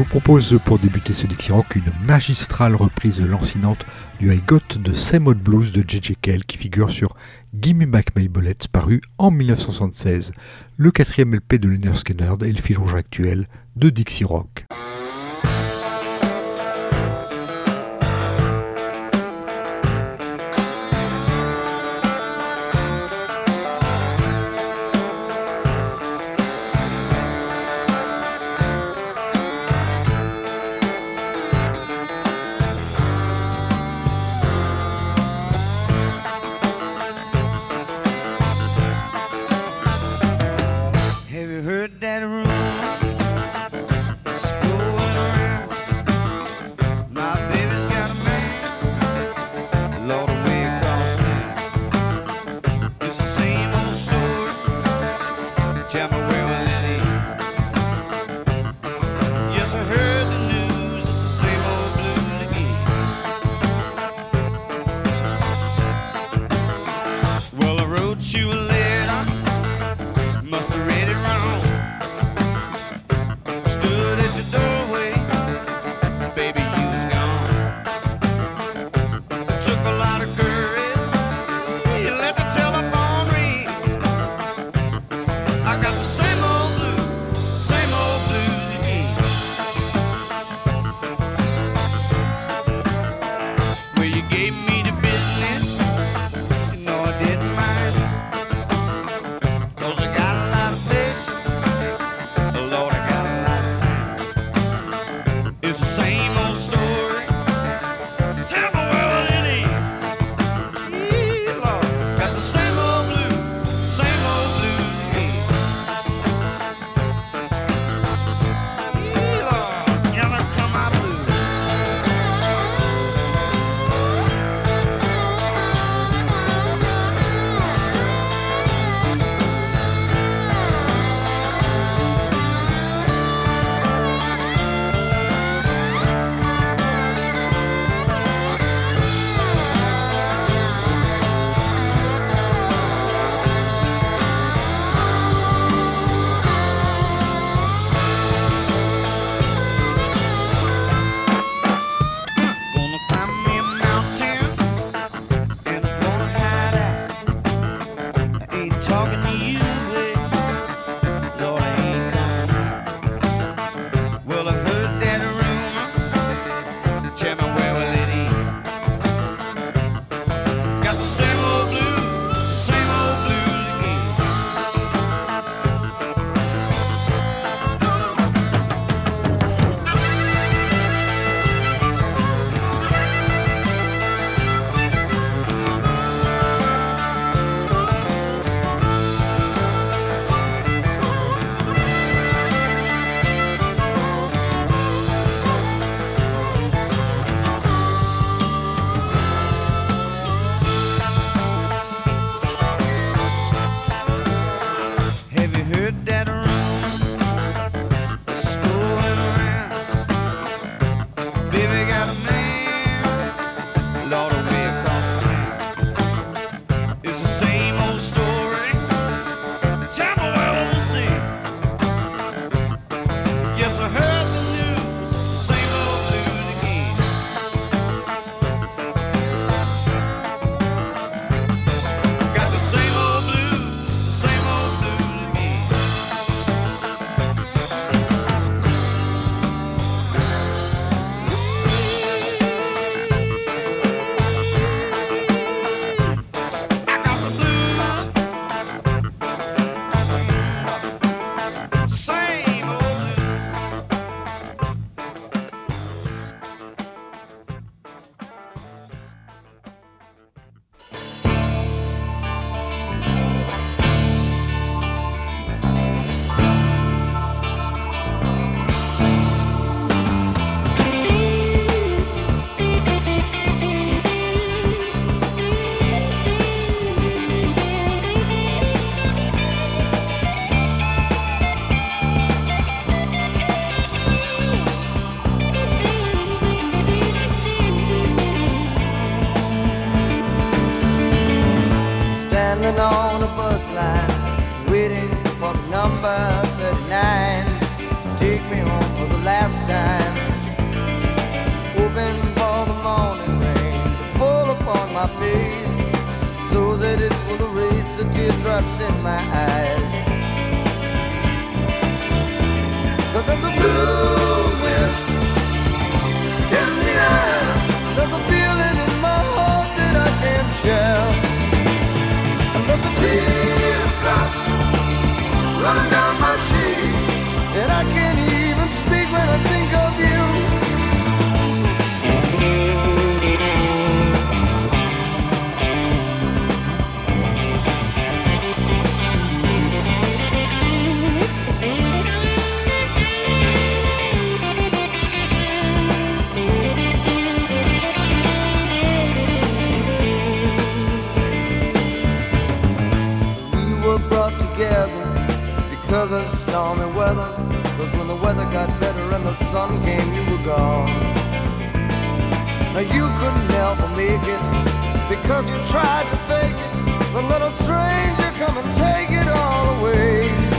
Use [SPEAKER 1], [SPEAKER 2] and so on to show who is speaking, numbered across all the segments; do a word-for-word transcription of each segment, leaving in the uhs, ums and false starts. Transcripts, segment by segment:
[SPEAKER 1] propose pour débuter ce Dixie Rock une magistrale reprise lancinante du I Got de Same Old Blues de J J Cale qui figure sur Gimme Back My Bullets paru en dix-neuf cent soixante-seize, le quatrième L P de Lynyrd Skynyrd et le fil rouge actuel de Dixie Rock.
[SPEAKER 2] standing on a bus line, waiting for the number thirty-nine to take me home for the last time. teardrops in my eyes. 'Cause there's a blueness in the air. There's a feeling in my heart that I can't share. And there's a teardrop running down my cheek, and I can't even speak when I think of you. Brought together because of stormy weather. 'Cause when the weather got better and the sun came, you were gone. Now you couldn't help but make it because you tried to fake it. But let a stranger come and take it all away.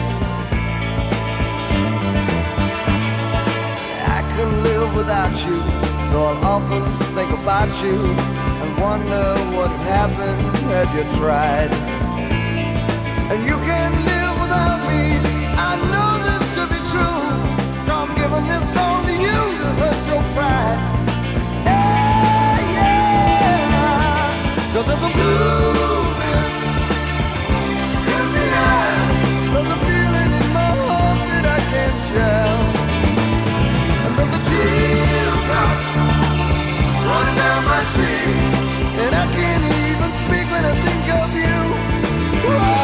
[SPEAKER 2] I couldn't live without you, though I'll often think about you and wonder what happened had you tried. And you can't live without me, I know this to be true. So I'm giving this song to you to hurt your pride. Yeah, yeah. 'Cause there's a blueness in the air. There's a feeling in my heart that I can't share. And there's a teardrop running down my cheek, and I can't even speak when I think of you. Whoa.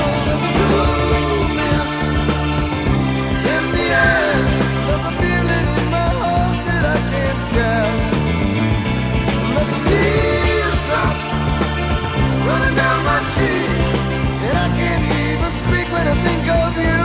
[SPEAKER 2] There's a feeling in my heart that I can't share. There's a teardrop running down my cheek, and I can't even speak when I think of you.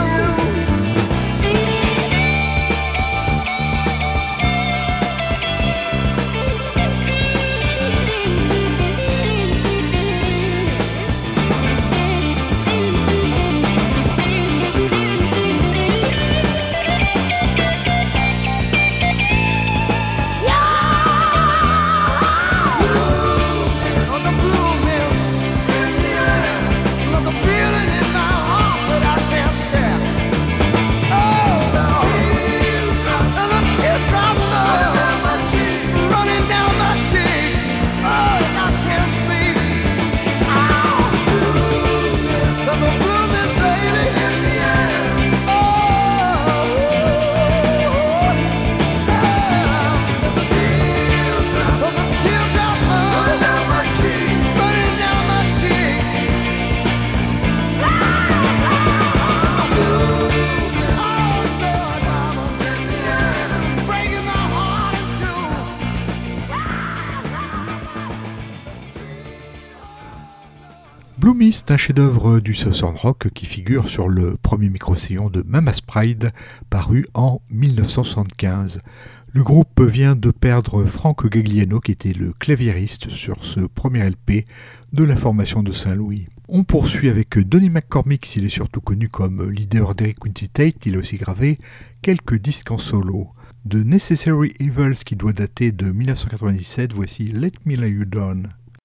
[SPEAKER 1] Blue Mist, un chef-d'œuvre du Southern Rock qui figure sur le premier micro-sillon de Mama's Pride, paru en dix-neuf cent soixante-quinze. Le groupe vient de perdre Frank Gagliano, qui était le claviériste sur ce premier L P de la formation de Saint-Louis. On poursuit avec Donnie McCormick, il est surtout connu comme leader d'Eric Quincy Tate, il a aussi gravé quelques disques en solo. De Necessary Evils, qui doit dater de dix-neuf cent quatre-vingt-dix-sept, voici Let Me Lay You Down.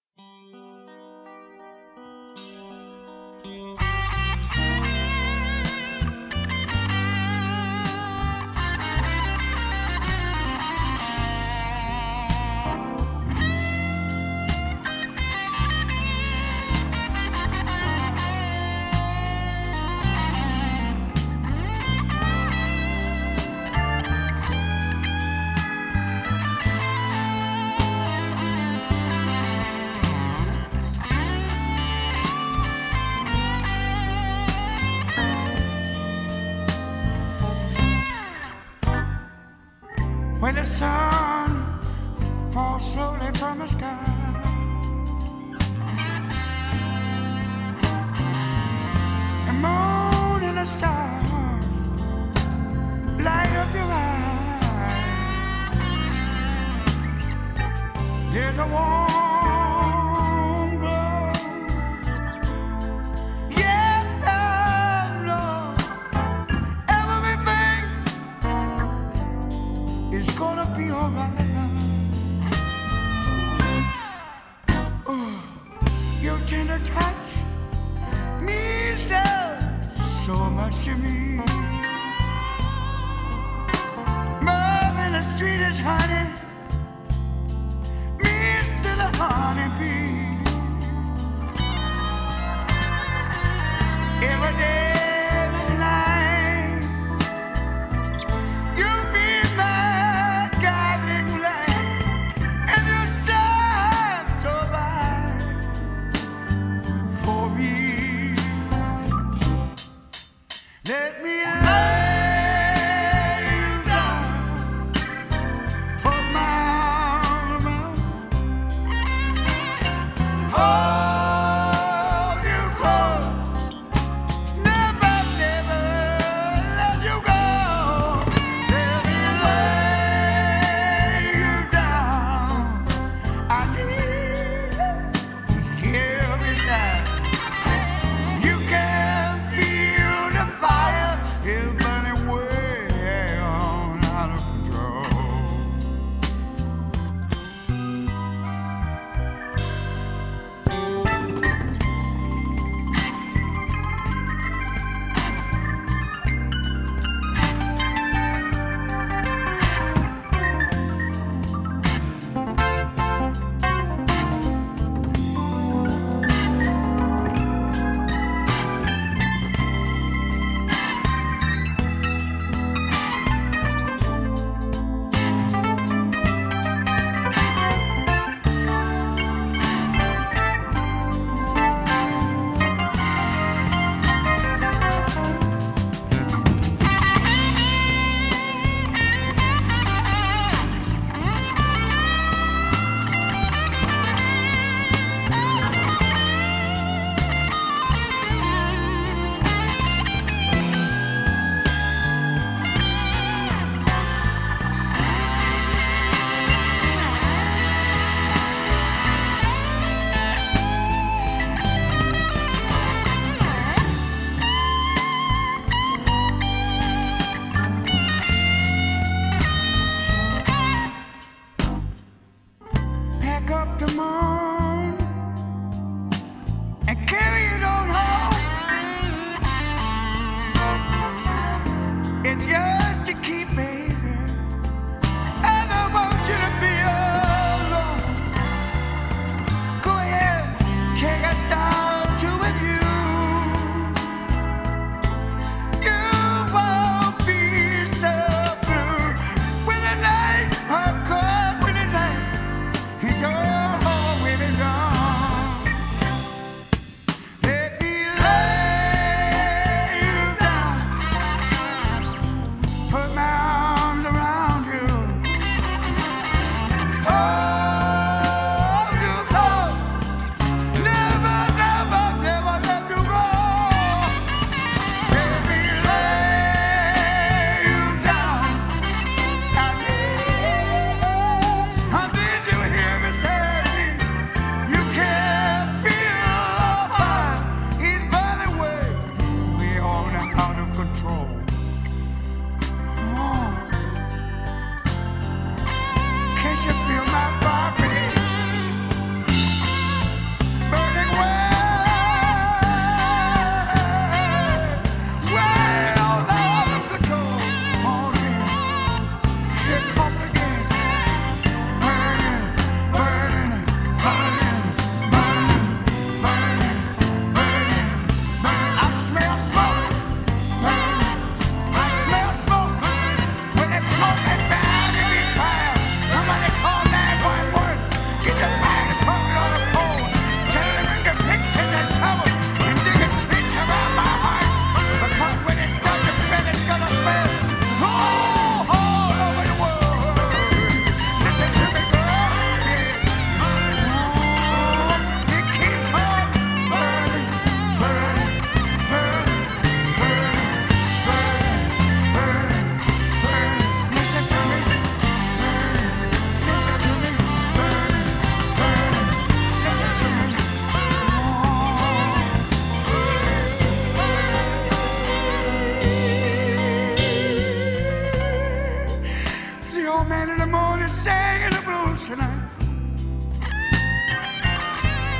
[SPEAKER 3] When the sun falls slowly from the sky, the moon and the stars light up your eyes. There's a warm glow. Yes, I know everything is gonna be alright. Oh, your tender touch me me. Love in the street is honey, Mister the honeybee. Every day.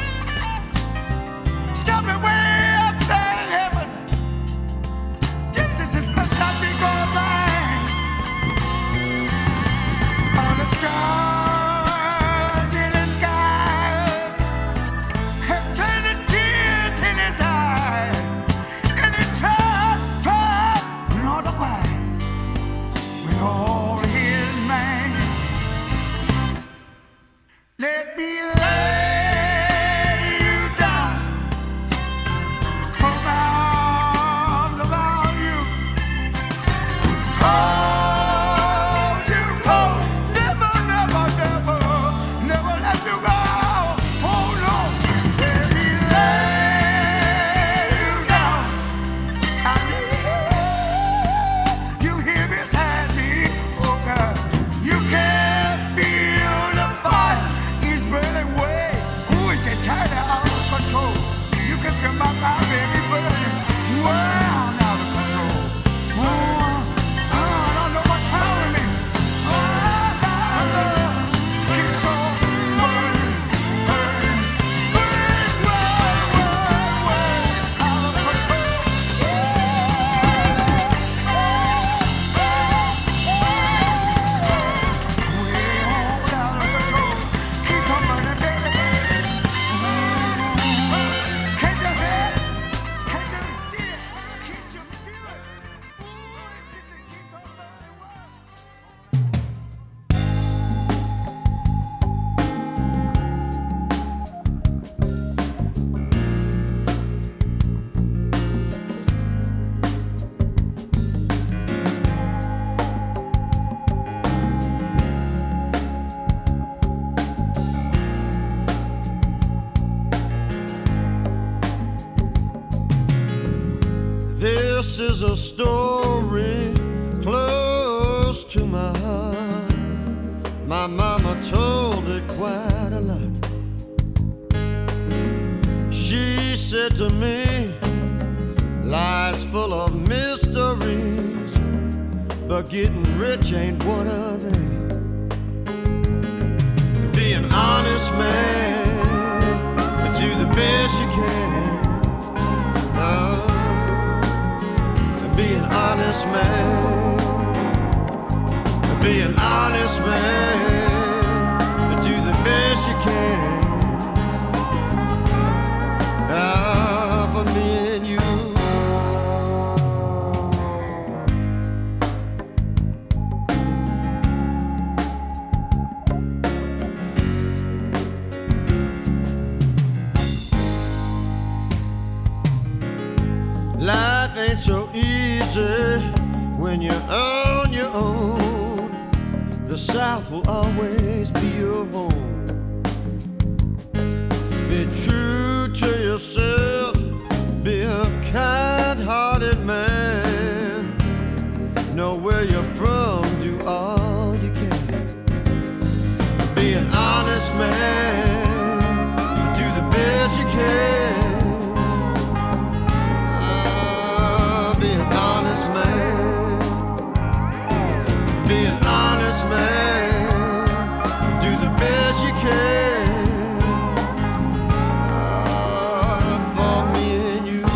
[SPEAKER 3] Somewhere way up there in heaven, just Let me lay you down, put my arms around you, hold you close, never, never, never, never let you go. Oh no, let me lay you down. I need you hear me say me, oh God, you can feel the fire. Burning way, ooh, it's entirely out of control. You can feel my fire, baby, burning well out of control. Oh, oh, I don't know what's wrong with me. Oh, my love keeps on burning, burning, burning well, well, well out of control. Way out of control.
[SPEAKER 4] This is a story close to my heart. My mama told it quite a lot. She said to me, life's full of mysteries, but getting rich ain't one of them. Be an honest man, do the best you can. Oh. Be an honest man, be an honest man, do the best you can. Ah, for me and you. Life ain't so easy when you're on your own. The South will always be your home. Be true to yourself, be a kind-hearted man. Know where you're from, do all you can. Be an honest man, do the best you can. Be an honest man, do the best you can. Ah, for me and you.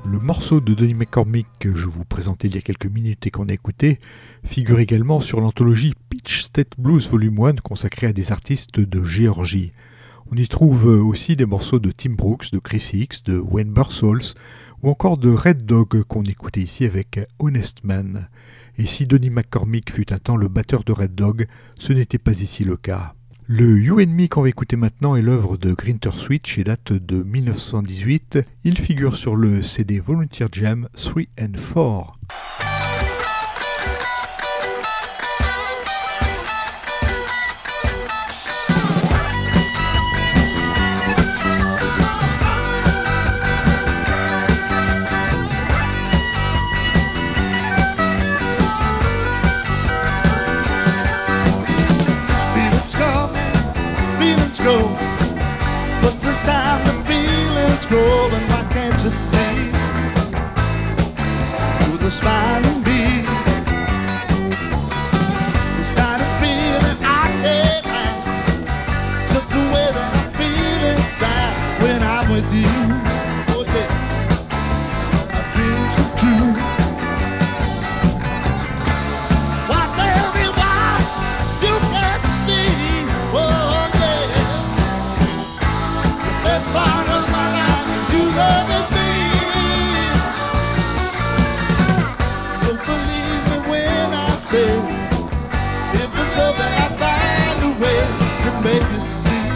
[SPEAKER 1] Le morceau de Donnie McCormick que je vous présentais il y a quelques minutes et qu'on a écouté figure également sur l'anthologie Peach State Blues Volume un consacrée à des artistes de Géorgie. On y trouve aussi des morceaux de Tim Brooks, de Chris Hicks, de Wayne Bursholz ou encore de Red Dog qu'on écoutait ici avec Honest Man. Et si Donnie McCormick fut un temps le batteur de Red Dog, ce n'était pas ici le cas. Le You and Me qu'on va écouter maintenant est l'œuvre de Grinter Switch et date de dix-neuf cent soixante-dix-huit. Il figure sur le C D Volunteer Jam trois and quatre.
[SPEAKER 5] Go, but this time the feelings grow, and why can't you see with a smiling bee? This kind of feeling I can't hide, just the way that I feel inside when I'm with you. Oh yeah, my dreams come true. Why tell me why you can't see? Oh, part of my life is you loving me. So believe me when I say, if it's love that I find a way to make you see,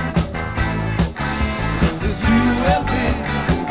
[SPEAKER 5] it's you and me.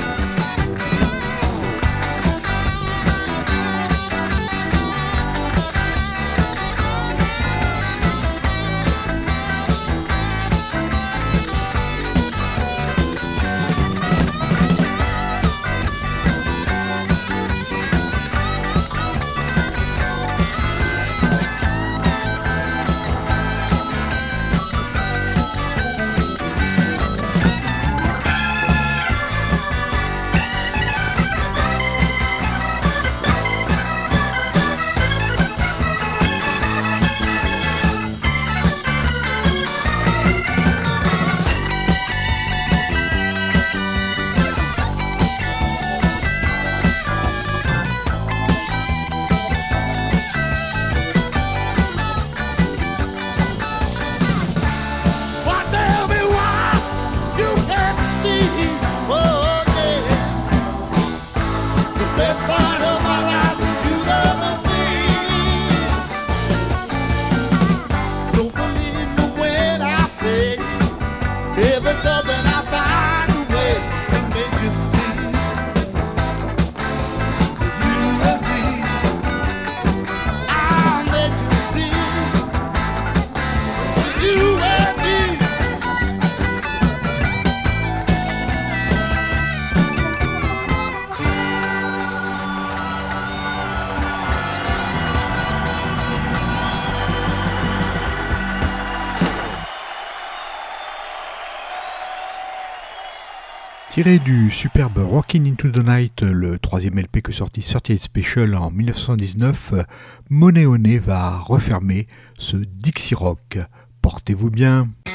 [SPEAKER 1] Tiré du superbe Rockin' Into the Night, le troisième L P que sortit thirty-eight Special en dix-neuf cent soixante-dix-neuf, Money Honey va refermer ce Dixie Rock. Portez-vous bien.